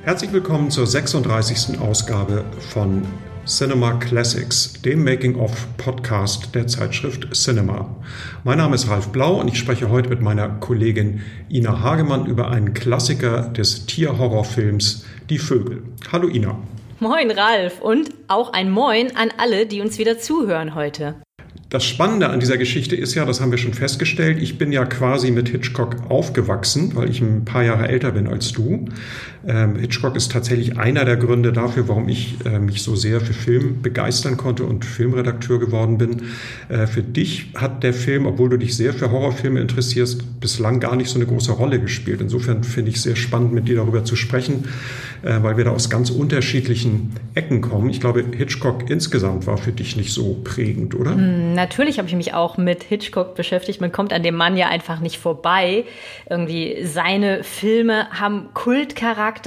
Herzlich willkommen zur 36. Ausgabe von Cinema Classics, dem Making-of-Podcast der Zeitschrift Cinema. Mein Name ist Ralf Blau und ich spreche heute mit meiner Kollegin Ina Hagemann über einen Klassiker des Tierhorrorfilms, Die Vögel. Hallo Ina. Moin Ralf und auch ein Moin an alle, die uns wieder zuhören heute. Das Spannende an dieser Geschichte ist ja, das haben wir schon festgestellt, ich bin ja quasi mit Hitchcock aufgewachsen, weil ich ein paar Jahre älter bin als du. Hitchcock ist tatsächlich einer der Gründe dafür, warum ich mich so sehr für Film begeistern konnte und Filmredakteur geworden bin. Für dich hat der Film, obwohl du dich sehr für Horrorfilme interessierst, bislang gar nicht so eine große Rolle gespielt. Insofern finde ich es sehr spannend, mit dir darüber zu sprechen, weil wir da aus ganz unterschiedlichen Ecken kommen. Ich glaube, Hitchcock insgesamt war für dich nicht so prägend, oder? Natürlich habe ich mich auch mit Hitchcock beschäftigt. Man kommt an dem Mann ja einfach nicht vorbei. Irgendwie seine Filme haben Kultcharakter,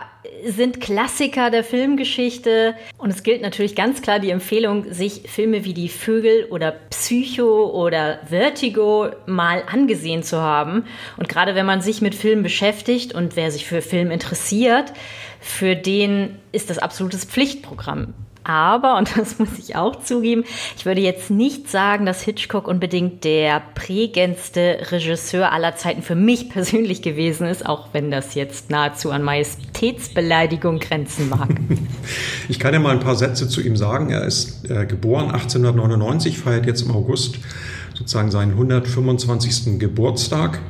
sind Klassiker der Filmgeschichte. Und es gilt natürlich ganz klar die Empfehlung, sich Filme wie Die Vögel oder Psycho oder Vertigo mal angesehen zu haben. Und gerade wenn man sich mit Filmen beschäftigt und wer sich für Film interessiert, für den ist das absolutes Pflichtprogramm. Aber, und das muss ich auch zugeben, ich würde jetzt nicht sagen, dass Hitchcock unbedingt der prägendste Regisseur aller Zeiten für mich persönlich gewesen ist, auch wenn das jetzt nahezu an Majestätsbeleidigung grenzen mag. Ich kann ja mal ein paar Sätze zu ihm sagen. Er ist geboren 1899, feiert jetzt im August sozusagen seinen 125. Geburtstag.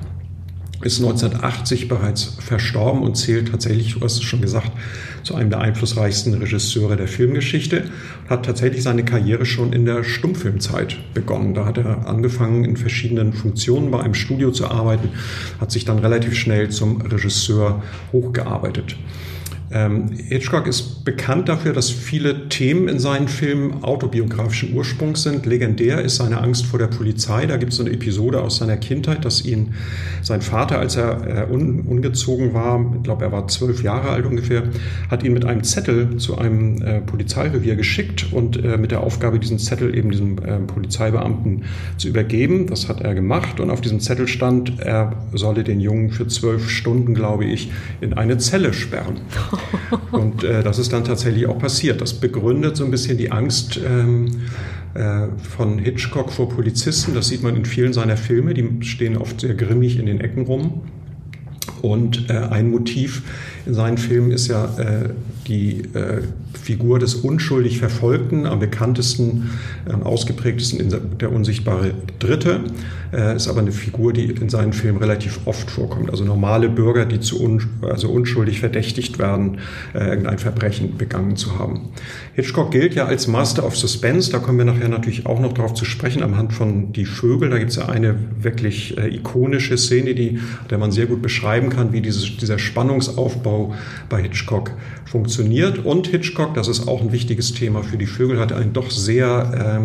Ist 1980 bereits verstorben und zählt tatsächlich, du hast es schon gesagt, zu einem der einflussreichsten Regisseure der Filmgeschichte. Hat tatsächlich seine Karriere schon in der Stummfilmzeit begonnen. Da hat er angefangen, in verschiedenen Funktionen bei einem Studio zu arbeiten, hat sich dann relativ schnell zum Regisseur hochgearbeitet. Hitchcock ist bekannt dafür, dass viele Themen in seinen Filmen autobiografischen Ursprungs sind. Legendär ist seine Angst vor der Polizei. Da gibt es so eine Episode aus seiner Kindheit, dass ihn sein Vater, als er ungezogen war, ich glaube, er war 12 Jahre alt ungefähr, hat ihn mit einem Zettel zu einem Polizeirevier geschickt und mit der Aufgabe, diesen Zettel eben diesem Polizeibeamten zu übergeben. Das hat er gemacht und auf diesem Zettel stand, er solle den Jungen für 12 Stunden, glaube ich, in eine Zelle sperren. Und das ist dann tatsächlich auch passiert. Das begründet so ein bisschen die Angst von Hitchcock vor Polizisten. Das sieht man in vielen seiner Filme. Die stehen oft sehr grimmig in den Ecken rum. Und ein Motiv in seinen Filmen ist ja die Figur des unschuldig Verfolgten, am bekanntesten, am ausgeprägtesten der unsichtbare Dritte. Ist aber eine Figur, die in seinen Filmen relativ oft vorkommt. Also normale Bürger, die unschuldig verdächtigt werden, irgendein Verbrechen begangen zu haben. Hitchcock gilt ja als Master of Suspense. Da kommen wir nachher natürlich auch noch drauf zu sprechen, anhand von Die Vögel. Da gibt es ja eine wirklich ikonische Szene, der man sehr gut beschreiben kann, wie dieser Spannungsaufbau bei Hitchcock funktioniert. Und Hitchcock, das ist auch ein wichtiges Thema für Die Vögel, hat ein doch sehr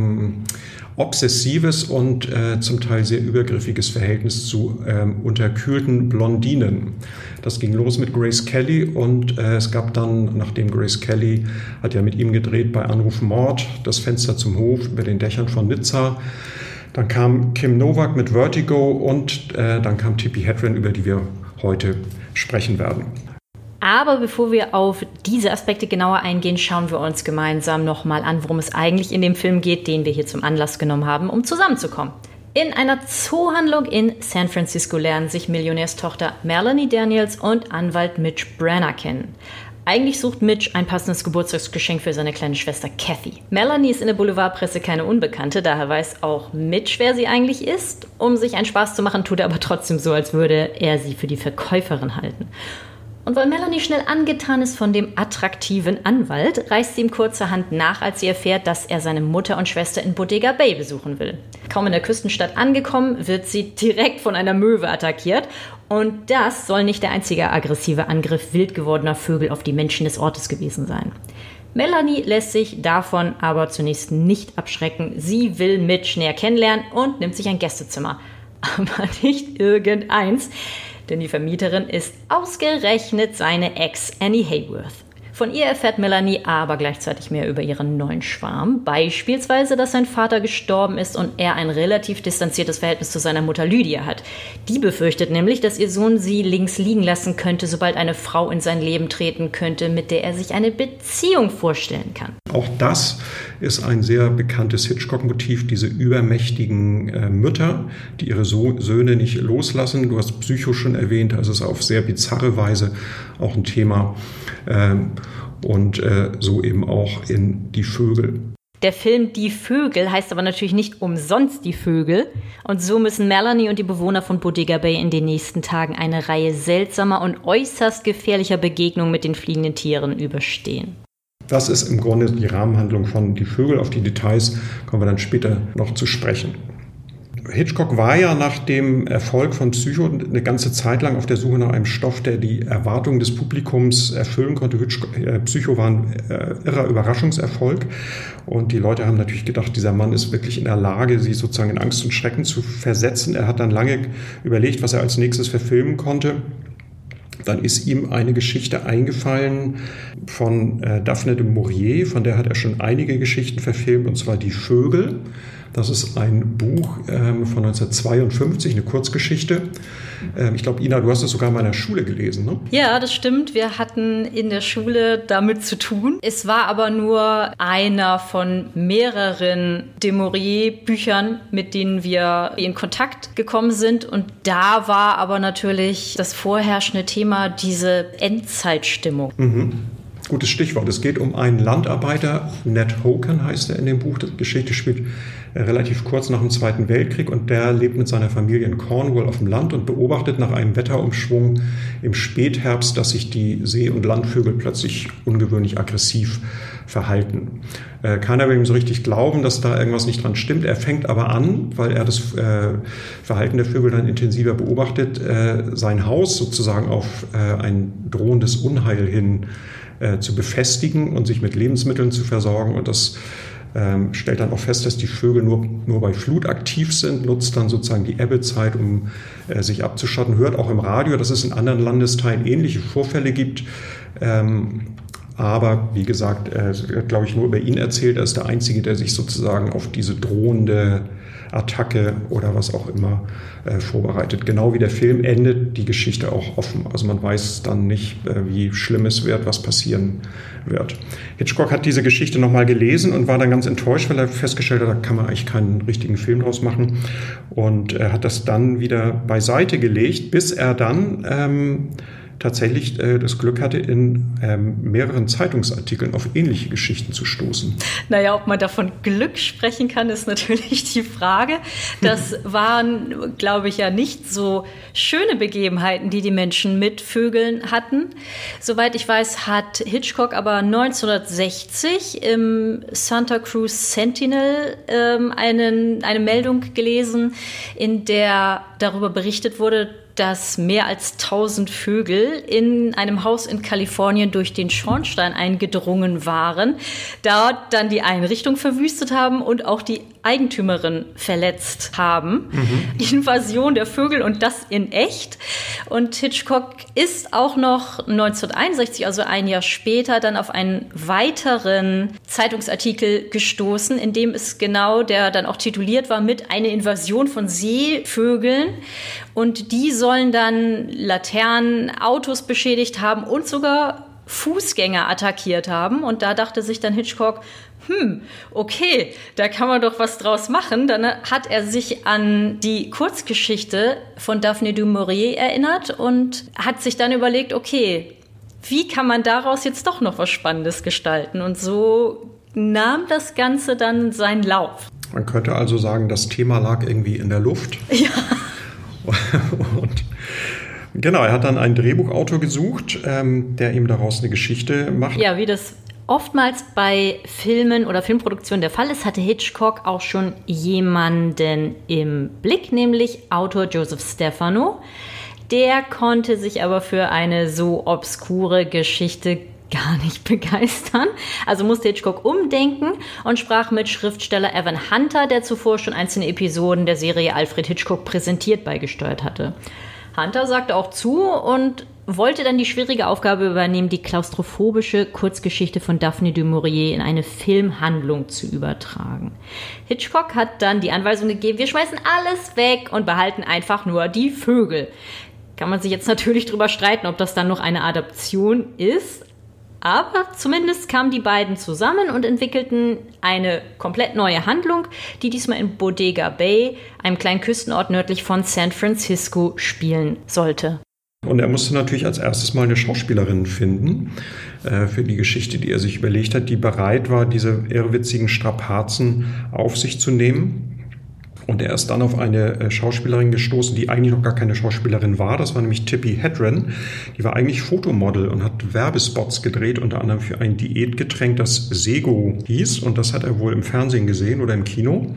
obsessives und zum Teil sehr übergriffiges Verhältnis zu unterkühlten Blondinen. Das ging los mit Grace Kelly und es gab dann, nachdem Grace Kelly hat ja mit ihm gedreht bei Anruf Mord, Das Fenster zum Hof über den Dächern von Nizza. Dann kam Kim Novak mit Vertigo und dann kam Tippi Hedren, über die wir heute sprechen werden. Aber bevor wir auf diese Aspekte genauer eingehen, schauen wir uns gemeinsam nochmal an, worum es eigentlich in dem Film geht, den wir hier zum Anlass genommen haben, um zusammenzukommen. In einer Zoohandlung in San Francisco lernen sich Millionärstochter Melanie Daniels und Anwalt Mitch Brenner kennen. Eigentlich sucht Mitch ein passendes Geburtstagsgeschenk für seine kleine Schwester Kathy. Melanie ist in der Boulevardpresse keine Unbekannte, daher weiß auch Mitch, wer sie eigentlich ist. Um sich einen Spaß zu machen, tut er aber trotzdem so, als würde er sie für die Verkäuferin halten. Und weil Melanie schnell angetan ist von dem attraktiven Anwalt, reist sie ihm kurzerhand nach, als sie erfährt, dass er seine Mutter und Schwester in Bodega Bay besuchen will. Kaum in der Küstenstadt angekommen, wird sie direkt von einer Möwe attackiert. Und das soll nicht der einzige aggressive Angriff wild gewordener Vögel auf die Menschen des Ortes gewesen sein. Melanie lässt sich davon aber zunächst nicht abschrecken. Sie will Mitch näher kennenlernen und nimmt sich ein Gästezimmer. Aber nicht irgendeins. Denn die Vermieterin ist ausgerechnet seine Ex Annie Hayworth. Von ihr erfährt Melanie aber gleichzeitig mehr über ihren neuen Schwarm. Beispielsweise, dass sein Vater gestorben ist und er ein relativ distanziertes Verhältnis zu seiner Mutter Lydia hat. Die befürchtet nämlich, dass ihr Sohn sie links liegen lassen könnte, sobald eine Frau in sein Leben treten könnte, mit der er sich eine Beziehung vorstellen kann. Auch das ist ein sehr bekanntes Hitchcock-Motiv, diese übermächtigen Mütter, die ihre Söhne nicht loslassen. Du hast Psycho schon erwähnt, also es ist auf sehr bizarre Weise auch ein Thema. Und so eben auch in Die Vögel. Der Film Die Vögel heißt aber natürlich nicht umsonst Die Vögel. Und so müssen Melanie und die Bewohner von Bodega Bay in den nächsten Tagen eine Reihe seltsamer und äußerst gefährlicher Begegnungen mit den fliegenden Tieren überstehen. Das ist im Grunde die Rahmenhandlung von Die Vögel. Auf die Details kommen wir dann später noch zu sprechen. Hitchcock war ja nach dem Erfolg von Psycho eine ganze Zeit lang auf der Suche nach einem Stoff, der die Erwartungen des Publikums erfüllen konnte. Psycho war ein irrer Überraschungserfolg und die Leute haben natürlich gedacht, dieser Mann ist wirklich in der Lage, sie sozusagen in Angst und Schrecken zu versetzen. Er hat dann lange überlegt, was er als nächstes verfilmen konnte. Dann ist ihm eine Geschichte eingefallen von Daphne du Maurier, von der hat er schon einige Geschichten verfilmt, und zwar Die Vögel. Das ist ein Buch von 1952, eine Kurzgeschichte. Ich glaube, Ina, du hast es sogar in meiner Schule gelesen, ne? Ja, das stimmt. Wir hatten in der Schule damit zu tun. Es war aber nur einer von mehreren de Maurier-Büchern, mit denen wir in Kontakt gekommen sind. Und da war aber natürlich das vorherrschende Thema diese Endzeitstimmung. Mhm. Gutes Stichwort. Es geht um einen Landarbeiter, Ned Hogan heißt er in dem Buch. Die Geschichte spielt relativ kurz nach dem Zweiten Weltkrieg und der lebt mit seiner Familie in Cornwall auf dem Land und beobachtet nach einem Wetterumschwung im Spätherbst, dass sich die See- und Landvögel plötzlich ungewöhnlich aggressiv verhalten. Keiner will ihm so richtig glauben, dass da irgendwas nicht dran stimmt. Er fängt aber an, weil er das Verhalten der Vögel dann intensiver beobachtet, sein Haus sozusagen auf ein drohendes Unheil hin zu befestigen und sich mit Lebensmitteln zu versorgen. Und das stellt dann auch fest, dass die Vögel nur bei Flut aktiv sind, nutzt dann sozusagen die Ebbezeit, um sich abzuschotten. Hört auch im Radio, dass es in anderen Landesteilen ähnliche Vorfälle gibt. Aber wie gesagt, glaube ich, nur über ihn erzählt. Er ist der Einzige, der sich sozusagen auf diese drohende Attacke oder was auch immer vorbereitet. Genau wie der Film endet die Geschichte auch offen. Also man weiß dann nicht, wie schlimm es wird, was passieren wird. Hitchcock hat diese Geschichte nochmal gelesen und war dann ganz enttäuscht, weil er festgestellt hat, da kann man eigentlich keinen richtigen Film draus machen. Und er hat das dann wieder beiseite gelegt, bis er dann tatsächlich das Glück hatte, in mehreren Zeitungsartikeln auf ähnliche Geschichten zu stoßen. Naja, ob man davon Glück sprechen kann, ist natürlich die Frage. Das waren, glaube ich, ja nicht so schöne Begebenheiten, die die Menschen mit Vögeln hatten. Soweit ich weiß, hat Hitchcock aber 1960 im Santa Cruz Sentinel eine Meldung gelesen, in der darüber berichtet wurde, dass mehr als 1000 Vögel in einem Haus in Kalifornien durch den Schornstein eingedrungen waren, dort dann die Einrichtung verwüstet haben und auch die Eigentümerin verletzt haben. Invasion der Vögel und das in echt. Und Hitchcock ist auch noch 1961, also ein Jahr später, dann auf einen weiteren Zeitungsartikel gestoßen, in dem es genau, der dann auch tituliert war mit eine Invasion von Seevögeln. Und die sollen dann Laternen, Autos beschädigt haben und sogar Fußgänger attackiert haben. Und da dachte sich dann Hitchcock, okay, da kann man doch was draus machen. Dann hat er sich an die Kurzgeschichte von Daphne du Maurier erinnert und hat sich dann überlegt, okay, wie kann man daraus jetzt doch noch was Spannendes gestalten? Und so nahm das Ganze dann seinen Lauf. Man könnte also sagen, das Thema lag irgendwie in der Luft. Ja. Und genau, er hat dann einen Drehbuchautor gesucht, der ihm daraus eine Geschichte macht. Ja, wie das oftmals bei Filmen oder Filmproduktionen der Fall ist, hatte Hitchcock auch schon jemanden im Blick, nämlich Autor Joseph Stefano. Der konnte sich aber für eine so obskure Geschichte gar nicht begeistern. Also musste Hitchcock umdenken und sprach mit Schriftsteller Evan Hunter, der zuvor schon einzelne Episoden der Serie Alfred Hitchcock präsentiert beigesteuert hatte. Hunter sagte auch zu und wollte dann die schwierige Aufgabe übernehmen, die klaustrophobische Kurzgeschichte von Daphne du Maurier in eine Filmhandlung zu übertragen. Hitchcock hat dann die Anweisung gegeben, wir schmeißen alles weg und behalten einfach nur die Vögel. Kann man sich jetzt natürlich drüber streiten, ob das dann noch eine Adaption ist, aber zumindest kamen die beiden zusammen und entwickelten eine komplett neue Handlung, die diesmal in Bodega Bay, einem kleinen Küstenort nördlich von San Francisco, spielen sollte. Und er musste natürlich als erstes mal eine Schauspielerin finden für die Geschichte, die er sich überlegt hat, die bereit war, diese irrwitzigen Strapazen auf sich zu nehmen. Und er ist dann auf eine Schauspielerin gestoßen, die eigentlich noch gar keine Schauspielerin war. Das war nämlich Tippi Hedren. Die war eigentlich Fotomodel und hat Werbespots gedreht, unter anderem für ein Diätgetränk, das Sego hieß. Und das hat er wohl im Fernsehen gesehen oder im Kino.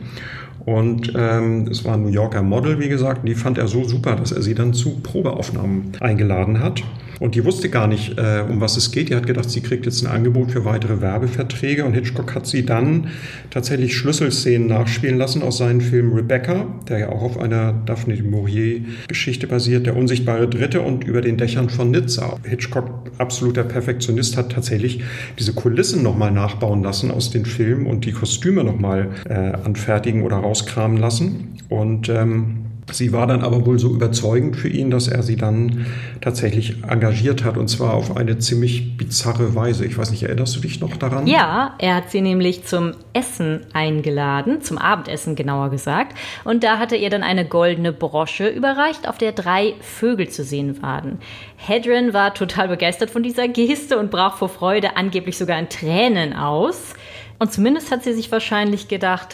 Und es war ein New Yorker Model, wie gesagt. Und die fand er so super, dass er sie dann zu Probeaufnahmen eingeladen hat. Und die wusste gar nicht, um was es geht. Die hat gedacht, sie kriegt jetzt ein Angebot für weitere Werbeverträge. Und Hitchcock hat sie dann tatsächlich Schlüsselszenen nachspielen lassen aus seinem Film Rebecca, der ja auch auf einer Daphne du Maurier-Geschichte basiert, Der unsichtbare Dritte und Über den Dächern von Nizza. Hitchcock, absoluter Perfektionist, hat tatsächlich diese Kulissen nochmal nachbauen lassen aus den Filmen und die Kostüme nochmal anfertigen oder rauskramen lassen. Und sie war dann aber wohl so überzeugend für ihn, dass er sie dann tatsächlich engagiert hat, und zwar auf eine ziemlich bizarre Weise. Ich weiß nicht, erinnerst du dich noch daran? Ja, er hat sie nämlich zum Essen eingeladen, zum Abendessen genauer gesagt. Und da hatte ihr dann eine goldene Brosche überreicht, auf der 3 Vögel zu sehen waren. Hedren war total begeistert von dieser Geste und brach vor Freude angeblich sogar in Tränen aus. Und zumindest hat sie sich wahrscheinlich gedacht,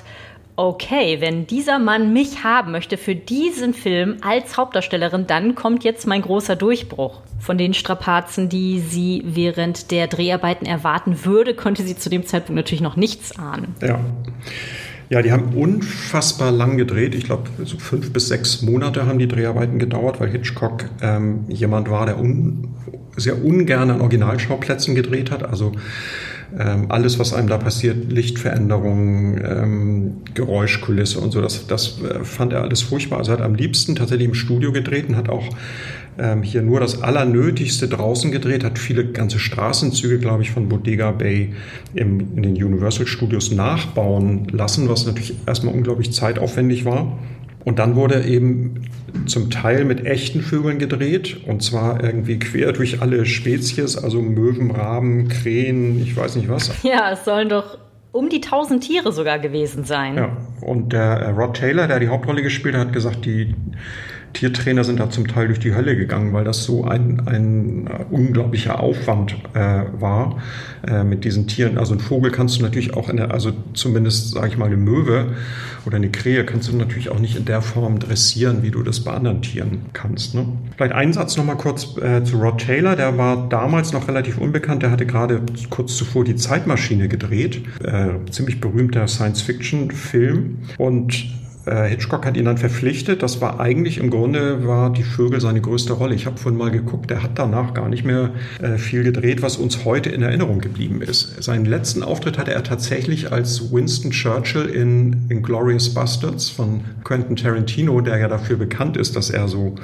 okay, wenn dieser Mann mich haben möchte für diesen Film als Hauptdarstellerin, dann kommt jetzt mein großer Durchbruch. Von den Strapazen, die sie während der Dreharbeiten erwarten würde, konnte sie zu dem Zeitpunkt natürlich noch nichts ahnen. Ja, die haben unfassbar lang gedreht. Ich glaube, so 5 bis 6 Monate haben die Dreharbeiten gedauert, weil Hitchcock jemand war, der sehr ungern an Originalschauplätzen gedreht hat. Also alles, was einem da passiert, Lichtveränderungen, Geräuschkulisse und so, das fand er alles furchtbar. Also er hat am liebsten tatsächlich im Studio gedreht und hat auch hier nur das Allernötigste draußen gedreht, hat viele ganze Straßenzüge, glaube ich, von Bodega Bay in den Universal Studios nachbauen lassen, was natürlich erstmal unglaublich zeitaufwendig war. Und dann wurde eben zum Teil mit echten Vögeln gedreht, und zwar irgendwie quer durch alle Spezies, also Möwen, Raben, Krähen, ich weiß nicht was. Ja, es sollen doch um die 1000 Tiere sogar gewesen sein. Ja, und der Rod Taylor, der die Hauptrolle gespielt hat, hat gesagt, die Tiertrainer sind da zum Teil durch die Hölle gegangen, weil das so ein unglaublicher Aufwand war mit diesen Tieren. Also ein Vogel kannst du natürlich auch also zumindest, sage ich mal, eine Möwe oder eine Krähe kannst du natürlich auch nicht in der Form dressieren, wie du das bei anderen Tieren kannst. Ne? Vielleicht einen Satz nochmal kurz zu Rod Taylor. Der war damals noch relativ unbekannt. Der hatte gerade kurz zuvor die Zeitmaschine gedreht. Ziemlich berühmter Science-Fiction-Film. Und Hitchcock hat ihn dann verpflichtet. Das war eigentlich im Grunde, war die Vögel seine größte Rolle. Ich habe vorhin mal geguckt, der hat danach gar nicht mehr viel gedreht, was uns heute in Erinnerung geblieben ist. Seinen letzten Auftritt hatte er tatsächlich als Winston Churchill in Inglourious Basterds von Quentin Tarantino, der ja dafür bekannt ist, dass er so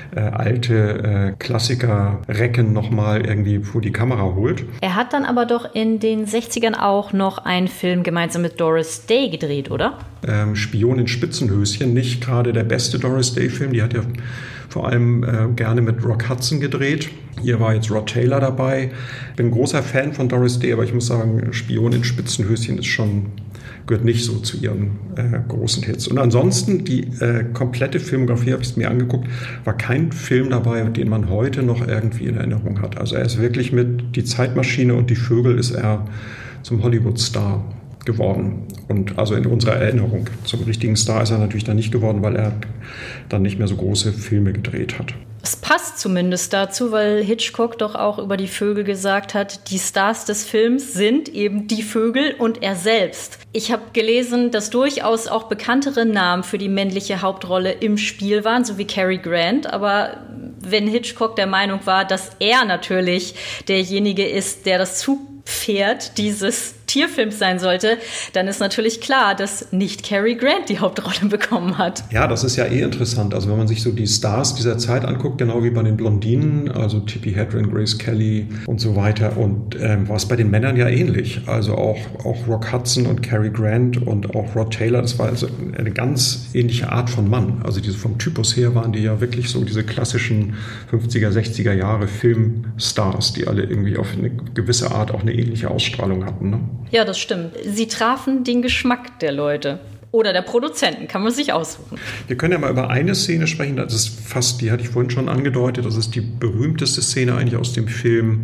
alte Klassiker-Recken nochmal irgendwie vor die Kamera holt. Er hat dann aber doch in den 60ern auch noch einen Film gemeinsam mit Doris Day gedreht, oder? Spion in Spitzenhöschen, nicht gerade der beste Doris Day-Film. Die hat ja vor allem gerne mit Rock Hudson gedreht. Hier war jetzt Rod Taylor dabei. Ich bin ein großer Fan von Doris Day, aber ich muss sagen, Spion in Spitzenhöschen gehört nicht so zu ihren großen Hits. Und ansonsten, die komplette Filmografie, habe ich es mir angeguckt, war kein Film dabei, den man heute noch irgendwie in Erinnerung hat. Also er ist wirklich mit Die Zeitmaschine und Die Vögel ist er zum Hollywood-Star geworden. Und also in unserer Erinnerung. Zum richtigen Star ist er natürlich dann nicht geworden, weil er dann nicht mehr so große Filme gedreht hat. Es passt zumindest dazu, weil Hitchcock doch auch über die Vögel gesagt hat, die Stars des Films sind eben die Vögel und er selbst. Ich habe gelesen, dass durchaus auch bekanntere Namen für die männliche Hauptrolle im Spiel waren, so wie Cary Grant, aber wenn Hitchcock der Meinung war, dass er natürlich derjenige ist, der das Zugpferd dieses Tierfilms sein sollte, dann ist natürlich klar, dass nicht Cary Grant die Hauptrolle bekommen hat. Ja, das ist ja interessant. Also wenn man sich so die Stars dieser Zeit anguckt, genau wie bei den Blondinen, also Tippi Hedren, Grace Kelly und so weiter, und war es bei den Männern ja ähnlich. Also auch Rock Hudson und Cary Grant und auch Rod Taylor, das war also eine ganz ähnliche Art von Mann. Also diese vom Typus her waren die ja wirklich so diese klassischen 50er, 60er Jahre Filmstars, die alle irgendwie auf eine gewisse Art auch eine ähnliche Ausstrahlung hatten. Ne? Ja, das stimmt. Sie trafen den Geschmack der Leute. Oder der Produzenten, kann man sich aussuchen. Wir können ja mal über eine Szene sprechen, das ist fast, die hatte ich vorhin schon angedeutet, das ist die berühmteste Szene eigentlich aus dem Film,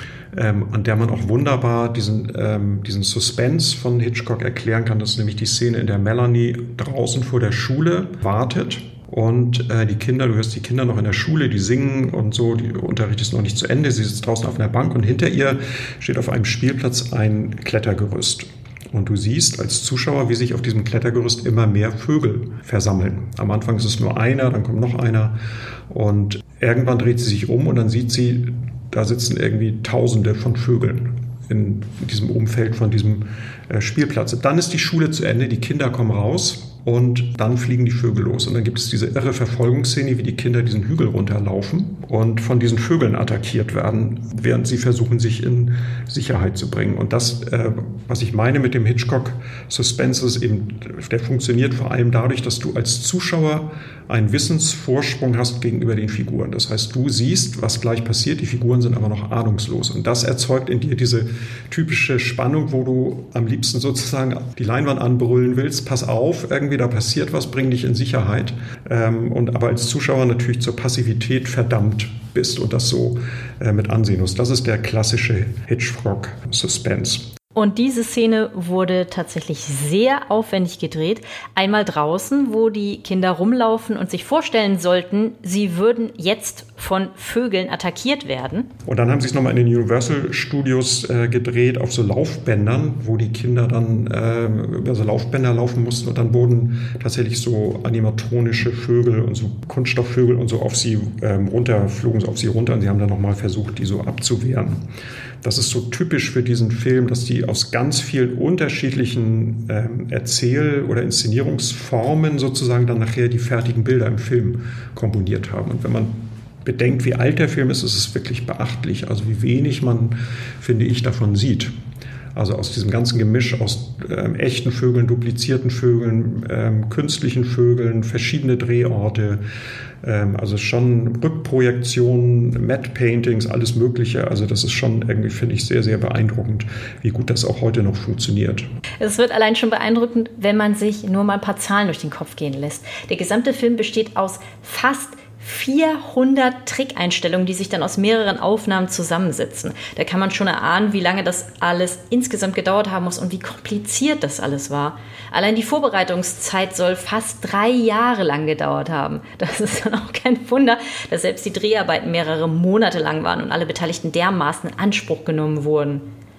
an der man auch wunderbar diesen Suspense von Hitchcock erklären kann. Das ist nämlich die Szene, in der Melanie draußen vor der Schule wartet. Und die Kinder, du hörst die Kinder noch in der Schule, die singen und so, der Unterricht ist noch nicht zu Ende, sie sitzt draußen auf einer Bank und hinter ihr steht auf einem Spielplatz ein Klettergerüst. Und du siehst als Zuschauer, wie sich auf diesem Klettergerüst immer mehr Vögel versammeln. Am Anfang ist es nur einer, dann kommt noch einer und irgendwann dreht sie sich um und dann sieht sie, da sitzen irgendwie Tausende von Vögeln in diesem Umfeld von diesem Spielplatz. Dann ist die Schule zu Ende, die Kinder kommen raus. Und dann fliegen die Vögel los. Und dann gibt es diese irre Verfolgungsszene, wie die Kinder diesen Hügel runterlaufen und von diesen Vögeln attackiert werden, während sie versuchen, sich in Sicherheit zu bringen. Und das, was ich meine mit dem Hitchcock-Suspense, ist eben, der funktioniert vor allem dadurch, dass du als Zuschauer einen Wissensvorsprung hast gegenüber den Figuren. Das heißt, du siehst, was gleich passiert, die Figuren sind aber noch ahnungslos. Und das erzeugt in dir diese typische Spannung, wo du am liebsten sozusagen die Leinwand anbrüllen willst, pass auf, irgendwie da passiert was, bring dich in Sicherheit. Und aber als Zuschauer natürlich zur Passivität verdammt bist und das so mit ansehen musst. Das ist der klassische Hitchcock-Suspense. Und diese Szene wurde tatsächlich sehr aufwendig gedreht. Einmal draußen, wo die Kinder rumlaufen und sich vorstellen sollten, sie würden jetzt von Vögeln attackiert werden. Und dann haben sie es nochmal in den Universal Studios gedreht auf so Laufbändern, wo die Kinder dann über so Laufbänder laufen mussten und dann wurden tatsächlich so animatronische Vögel und so Kunststoffvögel und so auf sie flogen so auf sie runter und sie haben dann nochmal versucht, die so abzuwehren. Das ist so typisch für diesen Film, dass die aus ganz vielen unterschiedlichen Erzähl- oder Inszenierungsformen sozusagen dann nachher die fertigen Bilder im Film komponiert haben. Und wenn man bedenkt, wie alt der Film ist, ist es wirklich beachtlich. Also wie wenig man, finde ich, davon sieht. Also aus diesem ganzen Gemisch aus echten Vögeln, duplizierten Vögeln, künstlichen Vögeln, verschiedene Drehorte, also schon Rückprojektionen, Matte Paintings, alles Mögliche. Also das ist schon irgendwie, finde ich, sehr, sehr beeindruckend, wie gut das auch heute noch funktioniert. Es wird allein schon beeindruckend, wenn man sich nur mal ein paar Zahlen durch den Kopf gehen lässt. Der gesamte Film besteht aus fast 400 Trickeinstellungen, die sich dann aus mehreren Aufnahmen zusammensetzen. Da kann man schon erahnen, wie lange das alles insgesamt gedauert haben muss und wie kompliziert das alles war. Allein die Vorbereitungszeit soll fast 3 Jahre lang gedauert haben. Das ist dann auch kein Wunder, dass selbst die Dreharbeiten mehrere Monate lang waren und alle Beteiligten dermaßen in Anspruch genommen wurden.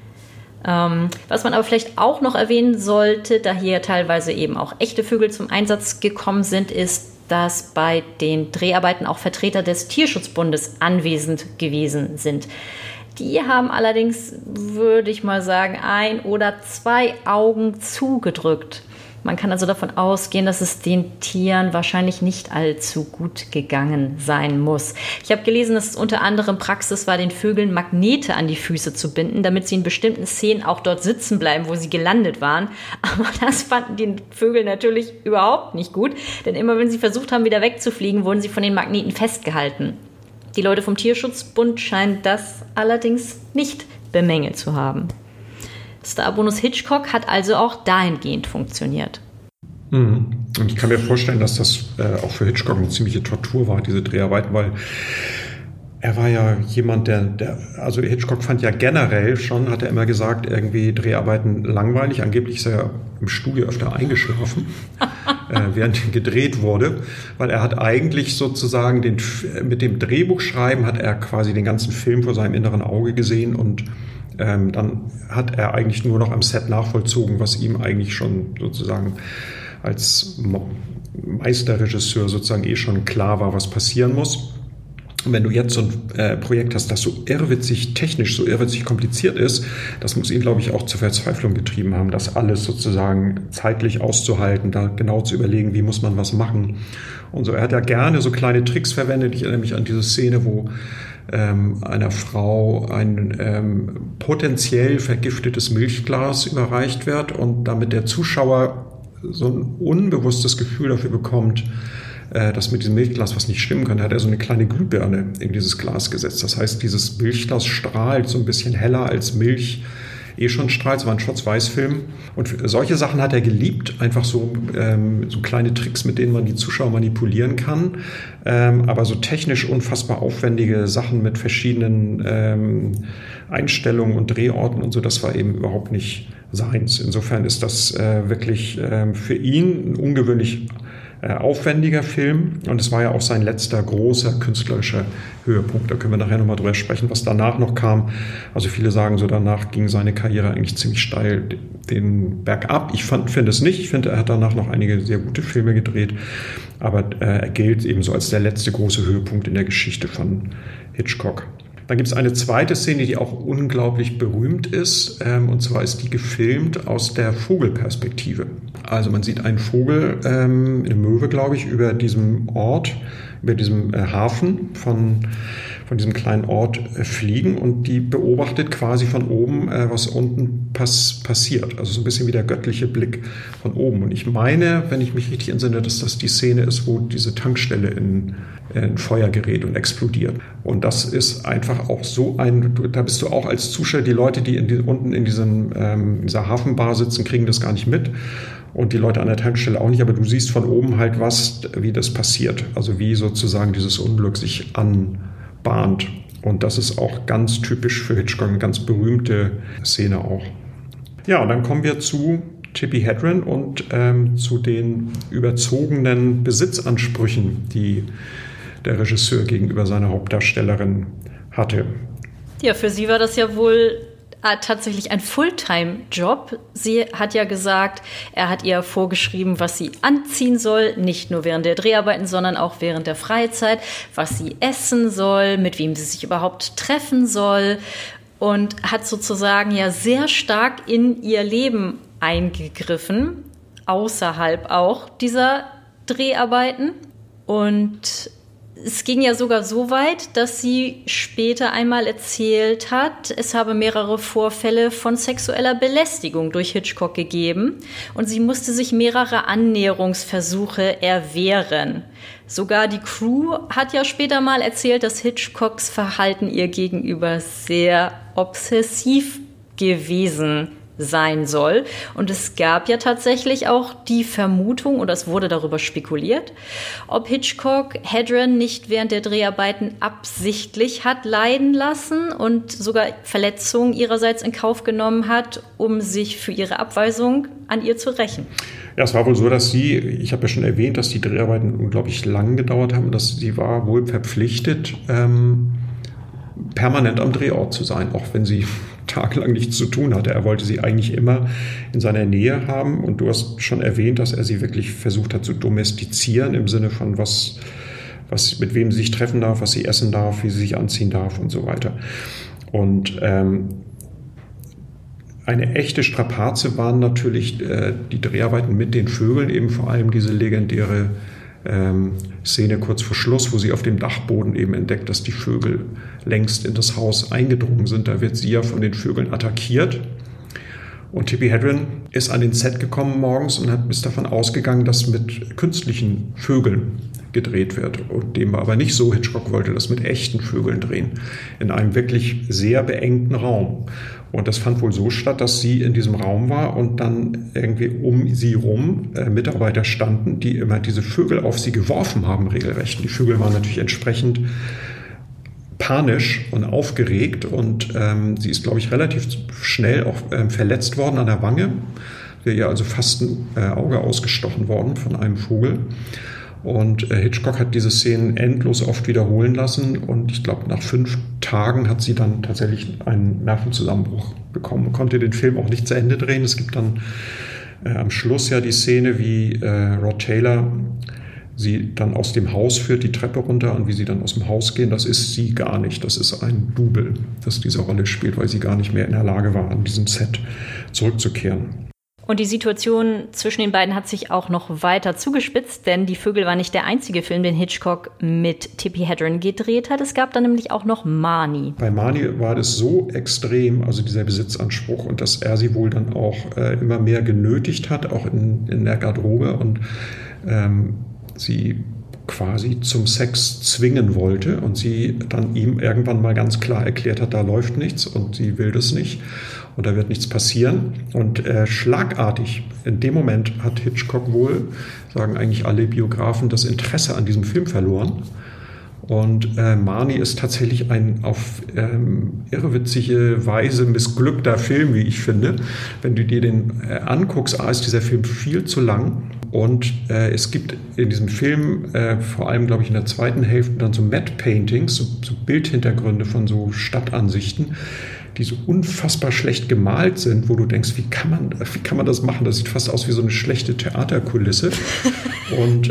Was man aber vielleicht auch noch erwähnen sollte, da hier teilweise eben auch echte Vögel zum Einsatz gekommen sind, ist, dass bei den Dreharbeiten auch Vertreter des Tierschutzbundes anwesend gewesen sind. Die haben allerdings, würde ich mal sagen, 1 oder 2 Augen zugedrückt. Man kann also davon ausgehen, dass es den Tieren wahrscheinlich nicht allzu gut gegangen sein muss. Ich habe gelesen, dass es unter anderem Praxis war, den Vögeln Magnete an die Füße zu binden, damit sie in bestimmten Szenen auch dort sitzen bleiben, wo sie gelandet waren. Aber das fanden die Vögel natürlich überhaupt nicht gut, denn immer wenn sie versucht haben, wieder wegzufliegen, wurden sie von den Magneten festgehalten. Die Leute vom Tierschutzbund scheinen das allerdings nicht bemängelt zu haben. Starbonus Hitchcock hat also auch dahingehend funktioniert. Und ich kann mir vorstellen, dass das auch für Hitchcock eine ziemliche Tortur war, diese Dreharbeiten, weil er war ja jemand, also Hitchcock fand ja generell schon, hat er immer gesagt, irgendwie Dreharbeiten langweilig. Angeblich ist er im Studio öfter eingeschlafen, während gedreht wurde, weil er hat eigentlich sozusagen mit dem Drehbuchschreiben hat er quasi den ganzen Film vor seinem inneren Auge gesehen und dann hat er eigentlich nur noch am Set nachvollzogen, was ihm eigentlich schon sozusagen als Meisterregisseur sozusagen schon klar war, was passieren muss. Und wenn du jetzt so ein Projekt hast, das so irrwitzig technisch, so irrwitzig kompliziert ist, das muss ihn, glaube ich, auch zur Verzweiflung getrieben haben, das alles sozusagen zeitlich auszuhalten, da genau zu überlegen, wie muss man was machen. Und so, er hat ja gerne so kleine Tricks verwendet. Ich erinnere mich an diese Szene, wo einer Frau ein potenziell vergiftetes Milchglas überreicht wird und damit der Zuschauer so ein unbewusstes Gefühl dafür bekommt, dass mit diesem Milchglas was nicht stimmen kann, hat er so eine kleine Glühbirne in dieses Glas gesetzt. Das heißt, dieses Milchglas strahlt so ein bisschen heller als Milch schon strahlt. Es war ein Schwarz-Weiß-Film. Und solche Sachen hat er geliebt. Einfach so kleine Tricks, mit denen man die Zuschauer manipulieren kann. Aber so technisch unfassbar aufwendige Sachen mit verschiedenen Einstellungen und Drehorten und so, das war eben überhaupt nicht seins. Insofern ist das wirklich für ihn ein ungewöhnlich aufwendiger Film, und es war ja auch sein letzter großer künstlerischer Höhepunkt. Da können wir nachher nochmal drüber sprechen, was danach noch kam. Also viele sagen so, danach ging seine Karriere eigentlich ziemlich steil den Berg ab. Ich finde es nicht. Ich finde, er hat danach noch einige sehr gute Filme gedreht, aber er gilt eben so als der letzte große Höhepunkt in der Geschichte von Hitchcock. Dann gibt es eine zweite Szene, die auch unglaublich berühmt ist, und zwar ist die gefilmt aus der Vogelperspektive. Also man sieht einen Vogel, eine Möwe, glaube ich, über diesem Ort, über diesem Hafen von diesem kleinen Ort fliegen, und die beobachtet quasi von oben, was unten passiert. Also so ein bisschen wie der göttliche Blick von oben. Und ich meine, wenn ich mich richtig entsinne, dass das die Szene ist, wo diese Tankstelle in Feuer gerät und explodiert. Und das ist einfach auch so da bist du auch als Zuschauer, die Leute, die unten in dieser Hafenbar sitzen, kriegen das gar nicht mit. Und die Leute an der Tankstelle auch nicht, aber du siehst von oben halt wie das passiert. Also wie sozusagen dieses Unglück sich anbahnt. Und das ist auch ganz typisch für Hitchcock, eine ganz berühmte Szene auch. Ja, und dann kommen wir zu Tippi Hedren und zu den überzogenen Besitzansprüchen, die der Regisseur gegenüber seiner Hauptdarstellerin hatte. Ja, für sie war das ja wohl tatsächlich ein Fulltime-Job. Sie hat ja gesagt, er hat ihr vorgeschrieben, was sie anziehen soll, nicht nur während der Dreharbeiten, sondern auch während der Freizeit, was sie essen soll, mit wem sie sich überhaupt treffen soll, und hat sozusagen ja sehr stark in ihr Leben eingegriffen, außerhalb auch dieser Dreharbeiten. Und es ging ja sogar so weit, dass sie später einmal erzählt hat, es habe mehrere Vorfälle von sexueller Belästigung durch Hitchcock gegeben, und sie musste sich mehrere Annäherungsversuche erwehren. Sogar die Crew hat ja später mal erzählt, dass Hitchcocks Verhalten ihr gegenüber sehr obsessiv gewesen sein soll. Und es gab ja tatsächlich auch die Vermutung, oder es wurde darüber spekuliert, ob Hitchcock Hedren nicht während der Dreharbeiten absichtlich hat leiden lassen und sogar Verletzungen ihrerseits in Kauf genommen hat, um sich für ihre Abweisung an ihr zu rächen. Ja, es war wohl so, dass ich habe ja schon erwähnt, dass die Dreharbeiten unglaublich lang gedauert haben, dass sie war wohl verpflichtet, permanent am Drehort zu sein, auch wenn sie tagelang nichts zu tun hatte. Er wollte sie eigentlich immer in seiner Nähe haben, und du hast schon erwähnt, dass er sie wirklich versucht hat zu domestizieren, im Sinne von mit wem sie sich treffen darf, was sie essen darf, wie sie sich anziehen darf und so weiter. Und eine echte Strapaze waren natürlich die Dreharbeiten mit den Vögeln, eben vor allem diese legendäre Szene kurz vor Schluss, wo sie auf dem Dachboden eben entdeckt, dass die Vögel längst in das Haus eingedrungen sind. Da wird sie ja von den Vögeln attackiert. Und Tippi Hedren ist an den Set gekommen morgens und ist davon ausgegangen, dass mit künstlichen Vögeln gedreht wird. Und dem war aber nicht so. Hitchcock wollte das mit echten Vögeln drehen, in einem wirklich sehr beengten Raum. Und das fand wohl so statt, dass sie in diesem Raum war und dann irgendwie um sie rum Mitarbeiter standen, die immer diese Vögel auf sie geworfen haben, regelrecht. Die Vögel waren natürlich entsprechend panisch und aufgeregt, und sie ist, glaube ich, relativ schnell auch verletzt worden an der Wange. Wäre ihr also fast ein Auge ausgestochen worden von einem Vogel. Und Hitchcock hat diese Szenen endlos oft wiederholen lassen, und ich glaube, nach 5 Tagen hat sie dann tatsächlich einen Nervenzusammenbruch bekommen und konnte den Film auch nicht zu Ende drehen. Es gibt dann am Schluss ja die Szene, wie Rod Taylor sie dann aus dem Haus führt, die Treppe runter, und wie sie dann aus dem Haus gehen, das ist sie gar nicht. Das ist ein Double, das diese Rolle spielt, weil sie gar nicht mehr in der Lage war, an diesem Set zurückzukehren. Und die Situation zwischen den beiden hat sich auch noch weiter zugespitzt, denn Die Vögel war nicht der einzige Film, den Hitchcock mit Tippi Hedren gedreht hat. Es gab dann nämlich auch noch Marnie. Bei Marnie war das so extrem, also dieser Besitzanspruch, und dass er sie wohl dann auch immer mehr genötigt hat, auch in der Garderobe, und sie quasi zum Sex zwingen wollte und sie dann ihm irgendwann mal ganz klar erklärt hat, da läuft nichts und sie will das nicht und da wird nichts passieren. Und schlagartig, in dem Moment hat Hitchcock wohl, sagen eigentlich alle Biografen, das Interesse an diesem Film verloren. Und Marnie ist tatsächlich ein auf irrwitzige Weise missglückter Film, wie ich finde. Wenn du dir den anguckst, ist dieser Film viel zu lang. Und es gibt in diesem Film, vor allem, glaube ich, in der zweiten Hälfte, dann so Matte Paintings, so Bildhintergründe von so Stadtansichten, die so unfassbar schlecht gemalt sind, wo du denkst, wie kann man das machen? Das sieht fast aus wie so eine schlechte Theaterkulisse. Und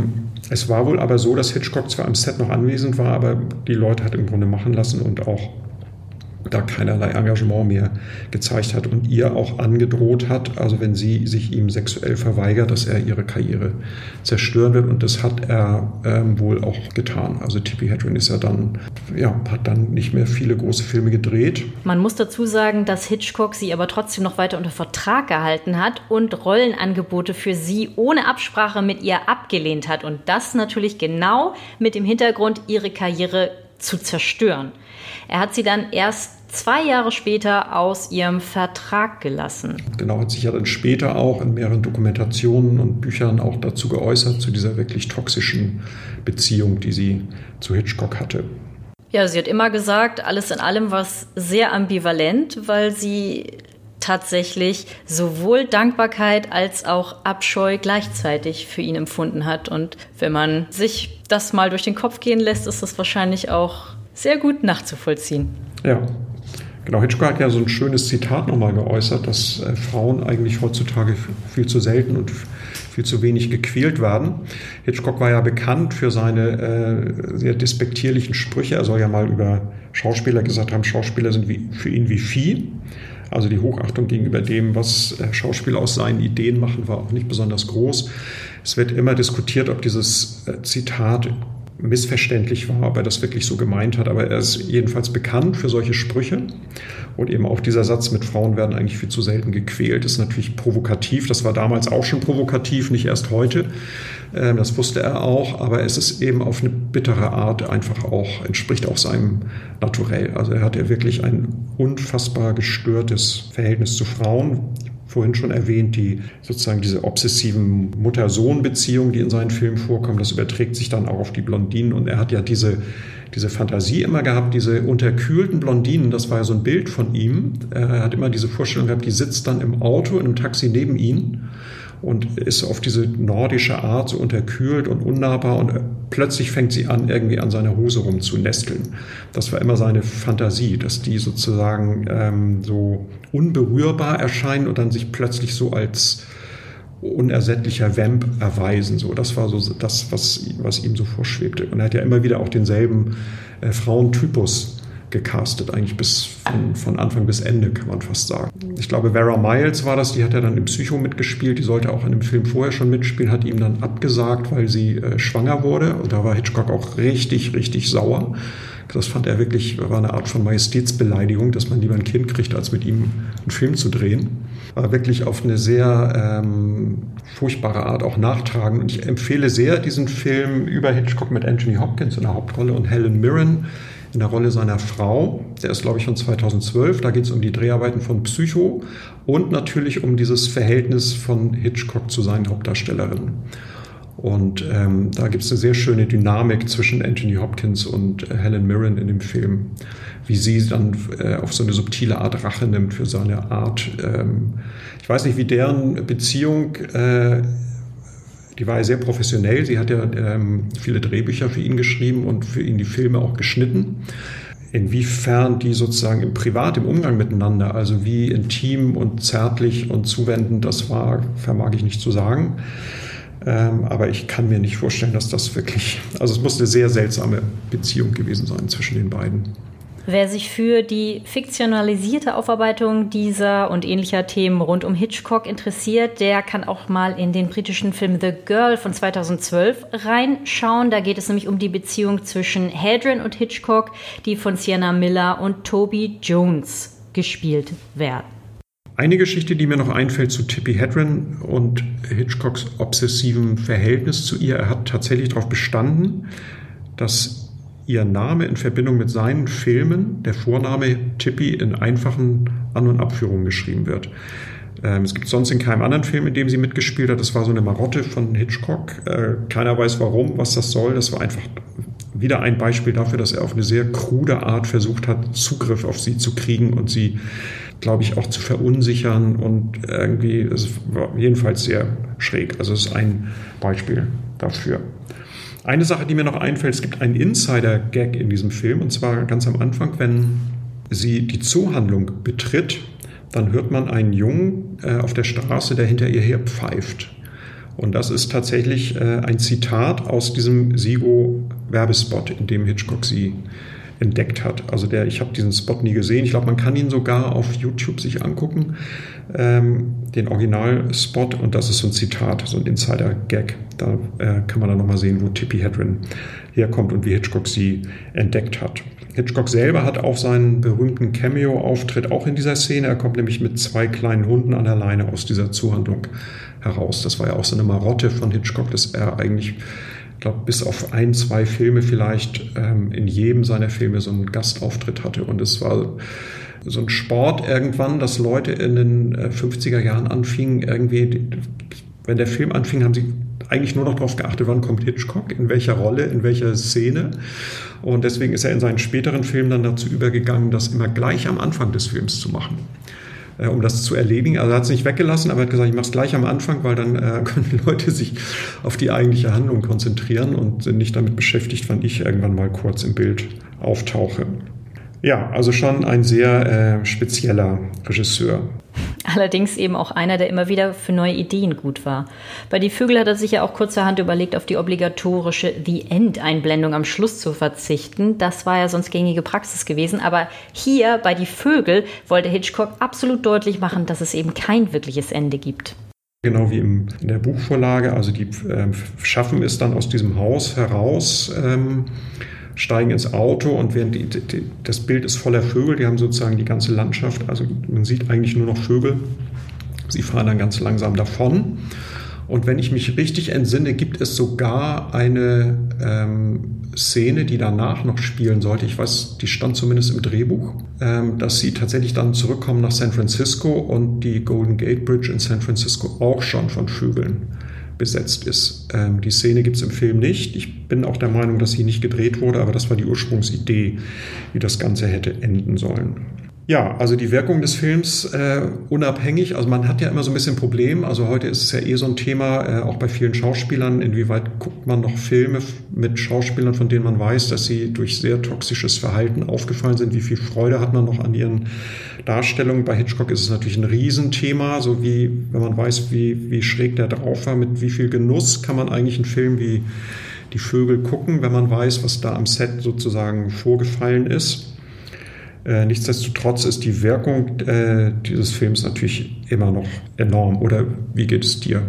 es war wohl aber so, dass Hitchcock zwar am Set noch anwesend war, aber die Leute hat im Grunde machen lassen und auch da keinerlei Engagement mehr gezeigt hat und ihr auch angedroht hat, also wenn sie sich ihm sexuell verweigert, dass er ihre Karriere zerstören wird, und das hat er wohl auch getan. Also Tippi Hedren ist hat dann nicht mehr viele große Filme gedreht. Man muss dazu sagen, dass Hitchcock sie aber trotzdem noch weiter unter Vertrag gehalten hat und Rollenangebote für sie ohne Absprache mit ihr abgelehnt hat, und das natürlich genau mit dem Hintergrund, ihre Karriere zu zerstören. Er hat sie dann erst 2 Jahre später aus ihrem Vertrag gelassen. Genau, hat sich ja dann später auch in mehreren Dokumentationen und Büchern auch dazu geäußert, zu dieser wirklich toxischen Beziehung, die sie zu Hitchcock hatte. Ja, sie hat immer gesagt, alles in allem war es sehr ambivalent, weil sie tatsächlich sowohl Dankbarkeit als auch Abscheu gleichzeitig für ihn empfunden hat. Und wenn man sich das mal durch den Kopf gehen lässt, ist das wahrscheinlich auch sehr gut nachzuvollziehen. Ja, genau. Hitchcock hat ja so ein schönes Zitat nochmal geäußert, dass Frauen eigentlich heutzutage viel zu selten und viel zu wenig gequält werden. Hitchcock war ja bekannt für seine sehr despektierlichen Sprüche. Er soll ja mal über Schauspieler gesagt haben, Schauspieler sind für ihn wie Vieh. Also die Hochachtung gegenüber dem, was Schauspieler aus seinen Ideen machen, war auch nicht besonders groß. Es wird immer diskutiert, ob dieses Zitat missverständlich war, ob er das wirklich so gemeint hat. Aber er ist jedenfalls bekannt für solche Sprüche. Und eben auch dieser Satz mit Frauen werden eigentlich viel zu selten gequält, ist natürlich provokativ. Das war damals auch schon provokativ, nicht erst heute. Das wusste er auch. Aber es ist eben auf eine bittere Art einfach auch, entspricht auch seinem Naturell. Also er hat ja wirklich ein unfassbar gestörtes Verhältnis zu Frauen. Vorhin schon erwähnt, diese obsessiven Mutter-Sohn-Beziehungen, die in seinen Filmen vorkommen, das überträgt sich dann auch auf die Blondinen. Und er hat ja diese Fantasie immer gehabt, diese unterkühlten Blondinen, das war ja so ein Bild von ihm. Er hat immer diese Vorstellung gehabt, die sitzt dann im Auto, in einem Taxi neben ihm und ist auf diese nordische Art so unterkühlt und unnahbar, und plötzlich fängt sie an, irgendwie an seiner Hose rumzunesteln. Das war immer seine Fantasie, dass die sozusagen so unberührbar erscheinen und dann sich plötzlich so als unersättlicher Vamp erweisen. So, das war so das, was ihm so vorschwebte. Und er hat ja immer wieder auch denselben Frauentypus gecastet, eigentlich von Anfang bis Ende, kann man fast sagen. Ich glaube, Vera Miles war das, die hat ja dann im Psycho mitgespielt, die sollte auch in dem Film vorher schon mitspielen, hat ihm dann abgesagt, weil sie schwanger wurde, und da war Hitchcock auch richtig, richtig sauer. Das fand er wirklich, war eine Art von Majestätsbeleidigung, dass man lieber ein Kind kriegt, als mit ihm einen Film zu drehen. War wirklich auf eine sehr furchtbare Art auch nachtragen. Und ich empfehle sehr diesen Film über Hitchcock mit Anthony Hopkins in der Hauptrolle und Helen Mirren in der Rolle seiner Frau. Der ist, glaube ich, von 2012. Da geht es um die Dreharbeiten von Psycho und natürlich um dieses Verhältnis von Hitchcock zu seinen Hauptdarstellerinnen. Und da gibt es eine sehr schöne Dynamik zwischen Anthony Hopkins und Helen Mirren in dem Film, wie sie dann auf so eine subtile Art Rache nimmt für seine Art. Ich weiß nicht, wie deren Beziehung, die war ja sehr professionell. Sie hat ja viele Drehbücher für ihn geschrieben und für ihn die Filme auch geschnitten. Inwiefern die sozusagen im Umgang miteinander, also wie intim und zärtlich und zuwendend das war, vermag ich nicht zu sagen. Aber ich kann mir nicht vorstellen, dass das wirklich, also es muss eine sehr seltsame Beziehung gewesen sein zwischen den beiden. Wer sich für die fiktionalisierte Aufarbeitung dieser und ähnlicher Themen rund um Hitchcock interessiert, der kann auch mal in den britischen Film The Girl von 2012 reinschauen. Da geht es nämlich um die Beziehung zwischen Hadrian und Hitchcock, die von Sienna Miller und Toby Jones gespielt werden. Eine Geschichte, die mir noch einfällt zu Tippi Hedren und Hitchcocks obsessivem Verhältnis zu ihr. Er hat tatsächlich darauf bestanden, dass ihr Name in Verbindung mit seinen Filmen, der Vorname Tippi, in einfachen An- und Abführungen geschrieben wird. Es gibt sonst in keinem anderen Film, in dem sie mitgespielt hat. Das war so eine Marotte von Hitchcock. Keiner weiß warum, was das soll. Das war einfach wieder ein Beispiel dafür, dass er auf eine sehr krude Art versucht hat, Zugriff auf sie zu kriegen und sie, glaube ich, auch zu verunsichern. Und irgendwie, es war jedenfalls sehr schräg. Also es ist ein Beispiel dafür. Eine Sache, die mir noch einfällt, es gibt einen Insider-Gag in diesem Film, und zwar ganz am Anfang, wenn sie die Zoohandlung betritt, dann hört man einen Jungen auf der Straße, der hinter ihr her pfeift. Und das ist tatsächlich ein Zitat aus diesem Sigo-Werbespot, in dem Hitchcock sie entdeckt hat. Also ich habe diesen Spot nie gesehen. Ich glaube, man kann ihn sogar auf YouTube sich angucken, den Originalspot, und das ist so ein Zitat, so ein Insider-Gag. Da kann man dann nochmal sehen, wo Tippi Hedren herkommt und wie Hitchcock sie entdeckt hat. Hitchcock selber hat auch seinen berühmten Cameo-Auftritt auch in dieser Szene. Er kommt nämlich mit 2 kleinen Hunden an der Leine aus dieser Zuhandlung heraus. Das war ja auch so eine Marotte von Hitchcock, dass er eigentlich, ich glaube, bis auf 1, 2 Filme vielleicht in jedem seiner Filme so einen Gastauftritt hatte. Und es war so ein Sport irgendwann, dass Leute in den 50er Jahren anfingen, irgendwie, wenn der Film anfing, haben sie eigentlich nur noch darauf geachtet, wann kommt Hitchcock, in welcher Rolle, in welcher Szene. Und deswegen ist er in seinen späteren Filmen dann dazu übergegangen, das immer gleich am Anfang des Films zu machen, um das zu erledigen. Also er hat es nicht weggelassen, aber er hat gesagt, ich mache es gleich am Anfang, weil dann können die Leute sich auf die eigentliche Handlung konzentrieren und sind nicht damit beschäftigt, wann ich irgendwann mal kurz im Bild auftauche. Ja, also schon ein sehr spezieller Regisseur. Allerdings eben auch einer, der immer wieder für neue Ideen gut war. Bei Die Vögel hat er sich ja auch kurzerhand überlegt, auf die obligatorische The End-Einblendung am Schluss zu verzichten. Das war ja sonst gängige Praxis gewesen. Aber hier bei Die Vögel wollte Hitchcock absolut deutlich machen, dass es eben kein wirkliches Ende gibt. Genau wie in der Buchvorlage. Also die schaffen es dann aus diesem Haus heraus, steigen ins Auto, und während das Bild ist voller Vögel, die haben sozusagen die ganze Landschaft, also man sieht eigentlich nur noch Vögel. Sie fahren dann ganz langsam davon. Und wenn ich mich richtig entsinne, gibt es sogar eine Szene, die danach noch spielen sollte. Ich weiß, die stand zumindest im Drehbuch, dass sie tatsächlich dann zurückkommen nach San Francisco und die Golden Gate Bridge in San Francisco auch schon von Vögeln besetzt ist. Die Szene gibt es im Film nicht. Ich bin auch der Meinung, dass sie nicht gedreht wurde, aber das war die Ursprungsidee, wie das Ganze hätte enden sollen. Ja, also die Wirkung des Films unabhängig, also man hat ja immer so ein bisschen ein Problem, also heute ist es ja so ein Thema, auch bei vielen Schauspielern, inwieweit guckt man noch Filme mit Schauspielern, von denen man weiß, dass sie durch sehr toxisches Verhalten aufgefallen sind, wie viel Freude hat man noch an ihren Darstellungen. Bei Hitchcock ist es natürlich ein Riesenthema, so wie, wenn man weiß, wie schräg der drauf war, mit wie viel Genuss kann man eigentlich einen Film wie Die Vögel gucken, wenn man weiß, was da am Set sozusagen vorgefallen ist. Nichtsdestotrotz ist die Wirkung dieses Films natürlich immer noch enorm. Oder wie geht es dir?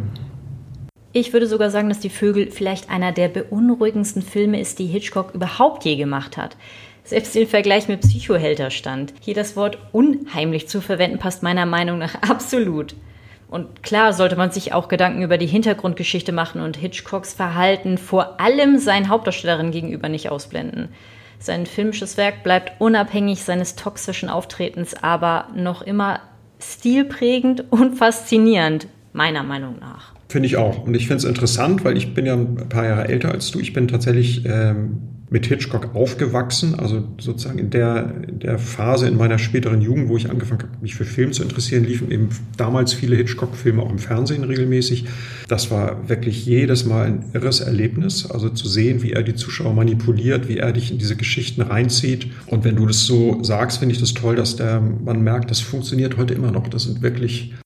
Ich würde sogar sagen, dass Die Vögel vielleicht einer der beunruhigendsten Filme ist, die Hitchcock überhaupt je gemacht hat. Selbst im Vergleich mit Psycho hält er stand. Hier das Wort unheimlich zu verwenden, passt meiner Meinung nach absolut. Und klar sollte man sich auch Gedanken über die Hintergrundgeschichte machen und Hitchcocks Verhalten vor allem seinen Hauptdarstellerinnen gegenüber nicht ausblenden. Sein filmisches Werk bleibt unabhängig seines toxischen Auftretens, aber noch immer stilprägend und faszinierend, meiner Meinung nach. Finde ich auch. Und ich finde es interessant, weil ich bin ja ein paar Jahre älter als du. Ich bin tatsächlich mit Hitchcock aufgewachsen, also sozusagen in der Phase in meiner späteren Jugend, wo ich angefangen habe, mich für Film zu interessieren, liefen eben damals viele Hitchcock-Filme auch im Fernsehen regelmäßig. Das war wirklich jedes Mal ein irres Erlebnis, also zu sehen, wie er die Zuschauer manipuliert, wie er dich in diese Geschichten reinzieht. Und wenn du das so sagst, finde ich das toll, dass man merkt, das funktioniert heute immer noch. Das sind wirklich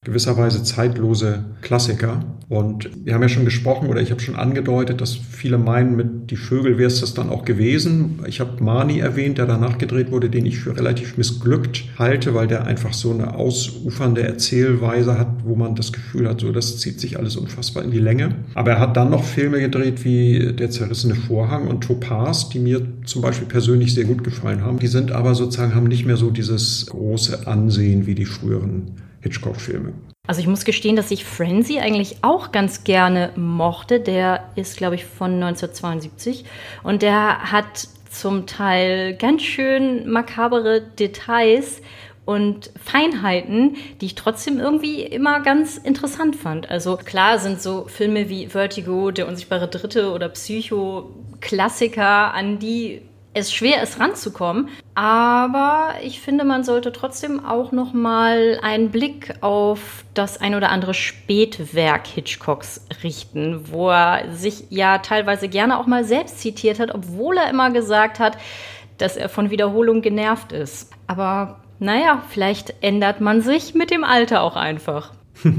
gewisserweise zeitlose Klassiker. Und wir haben ja schon gesprochen oder ich habe schon angedeutet, dass viele meinen, mit Die Vögel wäre es das dann auch gewesen. Ich habe Marnie erwähnt, der danach gedreht wurde, den ich für relativ missglückt halte, weil der einfach so eine ausufernde Erzählweise hat, wo man das Gefühl hat, so das zieht sich alles unfassbar in die Länge. Aber er hat dann noch Filme gedreht wie Der zerrissene Vorhang und Topaz, die mir zum Beispiel persönlich sehr gut gefallen haben. Die sind aber sozusagen, haben nicht mehr so dieses große Ansehen wie die früheren Hitchcock-Filme. Also ich muss gestehen, dass ich Frenzy eigentlich auch ganz gerne mochte. Der ist, glaube ich, von 1972 und der hat zum Teil ganz schön makabere Details und Feinheiten, die ich trotzdem irgendwie immer ganz interessant fand. Also klar sind so Filme wie Vertigo, Der unsichtbare Dritte oder Psycho Klassiker, an die es schwer ist, ranzukommen. Aber ich finde, man sollte trotzdem auch noch mal einen Blick auf das ein oder andere Spätwerk Hitchcocks richten, wo er sich ja teilweise gerne auch mal selbst zitiert hat, obwohl er immer gesagt hat, dass er von Wiederholung genervt ist. Aber naja, vielleicht ändert man sich mit dem Alter auch einfach.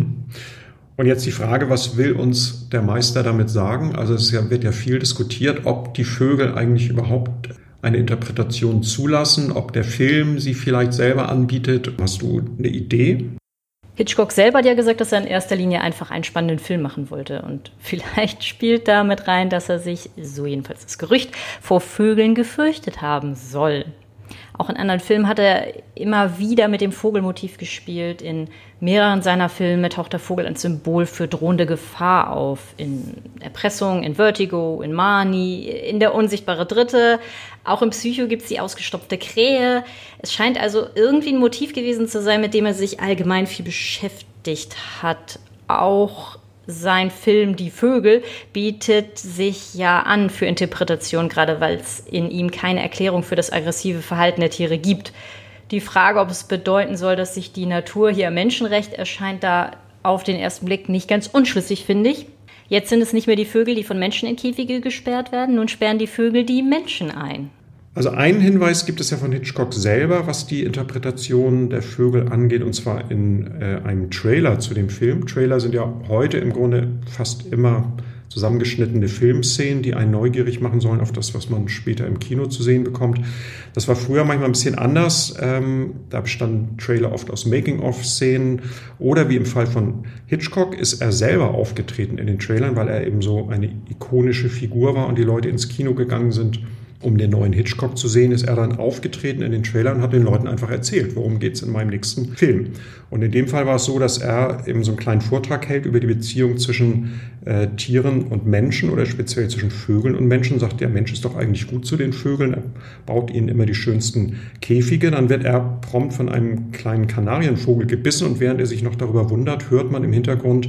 Und jetzt die Frage, was will uns der Meister damit sagen? Also wird ja viel diskutiert, ob die Vögel eigentlich überhaupt eine Interpretation zulassen, ob der Film sie vielleicht selber anbietet. Hast du eine Idee? Hitchcock selber hat ja gesagt, dass er in erster Linie einfach einen spannenden Film machen wollte. Und vielleicht spielt da mit rein, dass er sich, so jedenfalls das Gerücht, vor Vögeln gefürchtet haben soll. Auch in anderen Filmen hat er immer wieder mit dem Vogelmotiv gespielt. In mehreren seiner Filme taucht der Vogel als Symbol für drohende Gefahr auf. In Erpressung, in Vertigo, in Marnie, in Der unsichtbare Dritte. Auch im Psycho gibt es die ausgestopfte Krähe. Es scheint also irgendwie ein Motiv gewesen zu sein, mit dem er sich allgemein viel beschäftigt hat. Auch sein Film Die Vögel bietet sich ja an für Interpretation, gerade weil es in ihm keine Erklärung für das aggressive Verhalten der Tiere gibt. Die Frage, ob es bedeuten soll, dass sich die Natur hier Menschenrecht, erscheint da auf den ersten Blick nicht ganz unschlüssig, finde ich. Jetzt sind es nicht mehr die Vögel, die von Menschen in Käfige gesperrt werden, nun sperren die Vögel die Menschen ein. Also einen Hinweis gibt es ja von Hitchcock selber, was die Interpretation der Vögel angeht, und zwar in einem Trailer zu dem Film. Trailer sind ja heute im Grunde fast immer zusammengeschnittene Filmszenen, die einen neugierig machen sollen auf das, was man später im Kino zu sehen bekommt. Das war früher manchmal ein bisschen anders. Da bestanden Trailer oft aus Making-of-Szenen oder wie im Fall von Hitchcock ist er selber aufgetreten in den Trailern, weil er eben so eine ikonische Figur war und die Leute ins Kino gegangen sind, um den neuen Hitchcock zu sehen, ist er dann aufgetreten in den Trailern und hat den Leuten einfach erzählt, worum geht es in meinem nächsten Film. Und in dem Fall war es so, dass er eben so einen kleinen Vortrag hält über die Beziehung zwischen Tieren und Menschen oder speziell zwischen Vögeln und Menschen. Sagt, der Mensch ist doch eigentlich gut zu den Vögeln, er baut ihnen immer die schönsten Käfige. Dann wird er prompt von einem kleinen Kanarienvogel gebissen und während er sich noch darüber wundert, hört man im Hintergrund,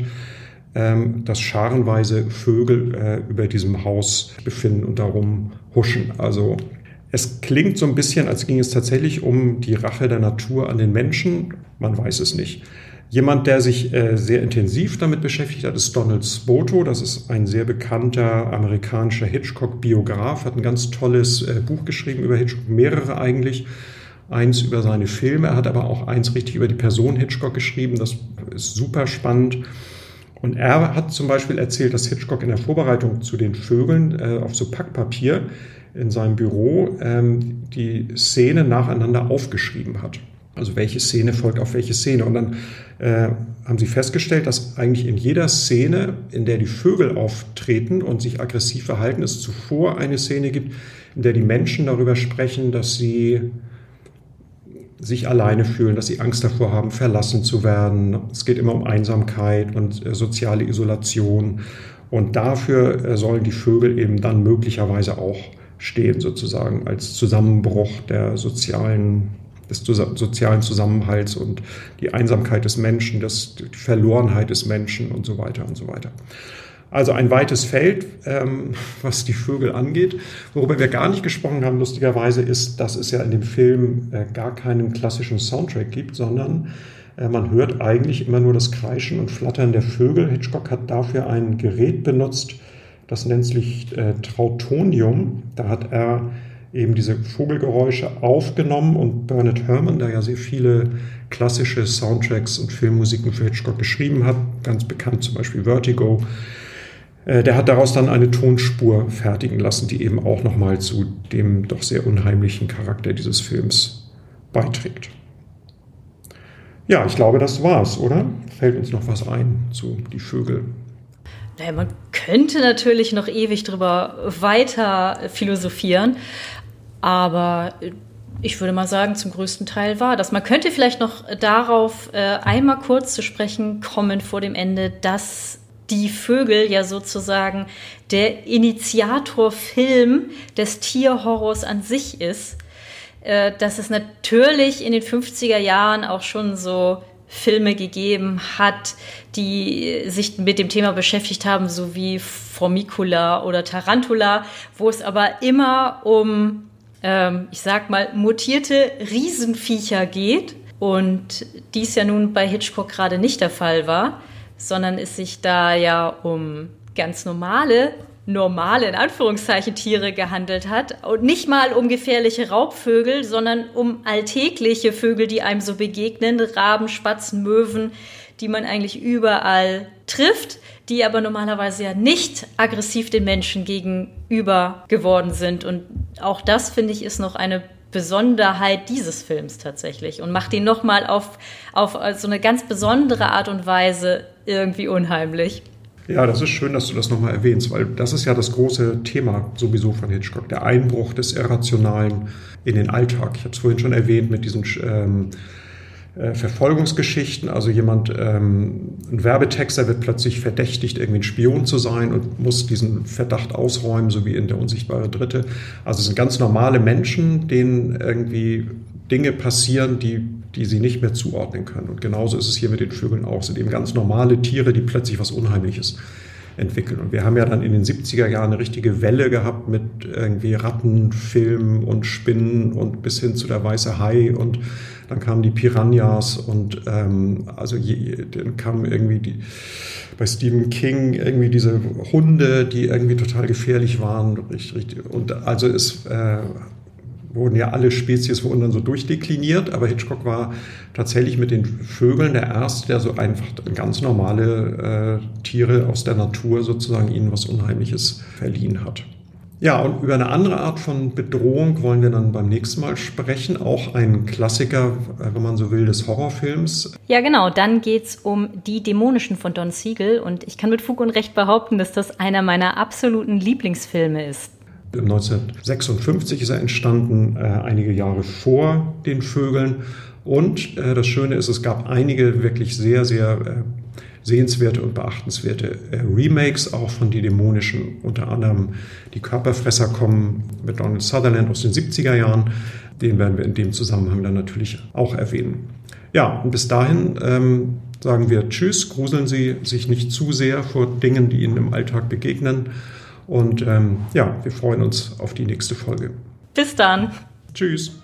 dass scharenweise Vögel über diesem Haus befinden und darum huschen. Also es klingt so ein bisschen, als ging es tatsächlich um die Rache der Natur an den Menschen. Man weiß es nicht. Jemand, der sich sehr intensiv damit beschäftigt hat, ist Donald Spoto. Das ist ein sehr bekannter amerikanischer Hitchcock-Biograf, hat ein ganz tolles Buch geschrieben über Hitchcock, mehrere eigentlich. Eins über seine Filme, er hat aber auch eins richtig über die Person Hitchcock geschrieben. Das ist super spannend. Und er hat zum Beispiel erzählt, dass Hitchcock in der Vorbereitung zu den Vögeln auf so Packpapier in seinem Büro die Szene nacheinander aufgeschrieben hat. Also welche Szene folgt auf welche Szene. Und dann haben sie festgestellt, dass eigentlich in jeder Szene, in der die Vögel auftreten und sich aggressiv verhalten, es zuvor eine Szene gibt, in der die Menschen darüber sprechen, dass sie sich alleine fühlen, dass sie Angst davor haben, verlassen zu werden. Es geht immer um Einsamkeit und soziale Isolation. Und dafür sollen die Vögel eben dann möglicherweise auch stehen, sozusagen als Zusammenbruch des sozialen Zusammenhalts und die Einsamkeit des Menschen, die Verlorenheit des Menschen und so weiter und so weiter. Also ein weites Feld, was die Vögel angeht. Worüber wir gar nicht gesprochen haben, lustigerweise, ist, dass es ja in dem Film gar keinen klassischen Soundtrack gibt, sondern man hört eigentlich immer nur das Kreischen und Flattern der Vögel. Hitchcock hat dafür ein Gerät benutzt, das nennt sich Trautonium. Da hat er eben diese Vogelgeräusche aufgenommen und Bernard Herrmann, der ja sehr viele klassische Soundtracks und Filmmusiken für Hitchcock geschrieben hat, ganz bekannt zum Beispiel Vertigo, der hat daraus dann eine Tonspur fertigen lassen, die eben auch nochmal zu dem doch sehr unheimlichen Charakter dieses Films beiträgt. Ja, ich glaube, das war's, oder? Fällt uns noch was ein zu Die Vögel? Naja, man könnte natürlich noch ewig drüber weiter philosophieren, aber ich würde mal sagen, zum größten Teil war das. Man könnte vielleicht noch darauf einmal kurz zu sprechen kommen vor dem Ende, dass Die Vögel ja sozusagen der Initiatorfilm des Tierhorrors an sich ist. Dass es natürlich in den 50er Jahren auch schon so Filme gegeben hat, die sich mit dem Thema beschäftigt haben, so wie Formicula oder Tarantula, wo es aber immer um, ich sag mal, mutierte Riesenviecher geht. Und dies ja nun bei Hitchcock gerade nicht der Fall war, sondern es sich da ja um ganz normale in Anführungszeichen Tiere gehandelt hat und nicht mal um gefährliche Raubvögel, sondern um alltägliche Vögel, die einem so begegnen, Raben, Spatzen, Möwen, die man eigentlich überall trifft, die aber normalerweise ja nicht aggressiv den Menschen gegenüber geworden sind. Und auch das, finde ich, ist noch eine Besonderheit dieses Films tatsächlich und macht ihn nochmal auf so eine ganz besondere Art und Weise irgendwie unheimlich. Ja, das ist schön, dass du das nochmal erwähnst, weil das ist ja das große Thema sowieso von Hitchcock, der Einbruch des Irrationalen in den Alltag. Ich habe es vorhin schon erwähnt mit diesen Verfolgungsgeschichten, also ein Werbetexter wird plötzlich verdächtigt, irgendwie ein Spion zu sein und muss diesen Verdacht ausräumen, so wie in Der unsichtbare Dritte. Also es sind ganz normale Menschen, denen irgendwie Dinge passieren, die sie nicht mehr zuordnen können. Und genauso ist es hier mit den Vögeln auch. Es sind eben ganz normale Tiere, die plötzlich was Unheimliches entwickeln. Und wir haben ja dann in den 70er Jahren eine richtige Welle gehabt mit irgendwie Rattenfilmen und Spinnen und bis hin zu der weiße Hai und dann kamen die Piranhas und dann kamen irgendwie bei Stephen King irgendwie diese Hunde, die irgendwie total gefährlich waren. Und also wurden ja alle Spezies dann so durchdekliniert, aber Hitchcock war tatsächlich mit den Vögeln der Erste, der so einfach ganz normale Tiere aus der Natur sozusagen ihnen was Unheimliches verliehen hat. Ja, und über eine andere Art von Bedrohung wollen wir dann beim nächsten Mal sprechen, auch ein Klassiker, wenn man so will, des Horrorfilms. Ja, genau, dann geht's um Die Dämonischen von Don Siegel und ich kann mit Fug und Recht behaupten, dass das einer meiner absoluten Lieblingsfilme ist. 1956 ist er entstanden, einige Jahre vor den Vögeln. Und das Schöne ist, es gab einige wirklich sehr, sehr sehenswerte und beachtenswerte Remakes, auch von Die Dämonischen. Unter anderem Die Körperfresser kommen mit Donald Sutherland aus den 70er Jahren. Den werden wir in dem Zusammenhang dann natürlich auch erwähnen. Ja, und bis dahin sagen wir Tschüss, gruseln Sie sich nicht zu sehr vor Dingen, die Ihnen im Alltag begegnen. Und wir freuen uns auf die nächste Folge. Bis dann. Tschüss.